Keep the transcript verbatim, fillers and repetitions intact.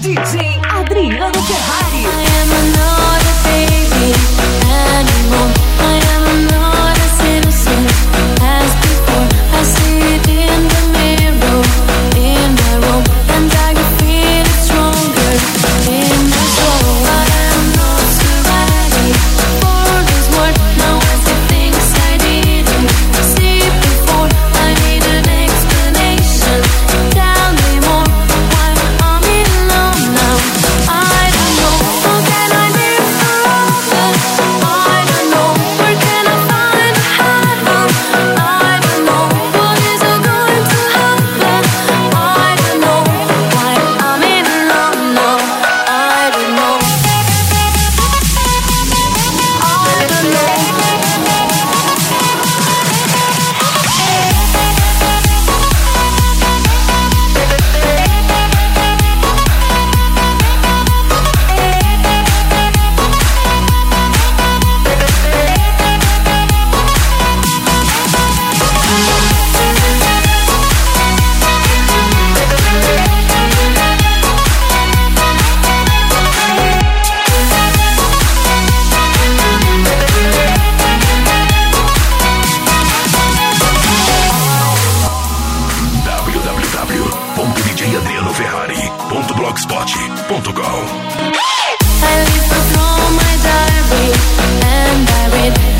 D J Adriano Ferrari. I am not a baby anymore. I am not as innocent as before. I see it in the mirror, in my room, and I can feel it stronger in my soul. I am not so ready for this world. Now I see things I didn't see before. I need an explanation. Tell me more. Why I'm in love now? I don't know. How can I live forever? I don't know. Where can I find a heaven? I don't know. What is it going to happen? I don't know. Why I'm in love now? I don't know. I don't know. w w w ponto d j adriano ferrari ponto blogspot ponto com. I live through my diary and I read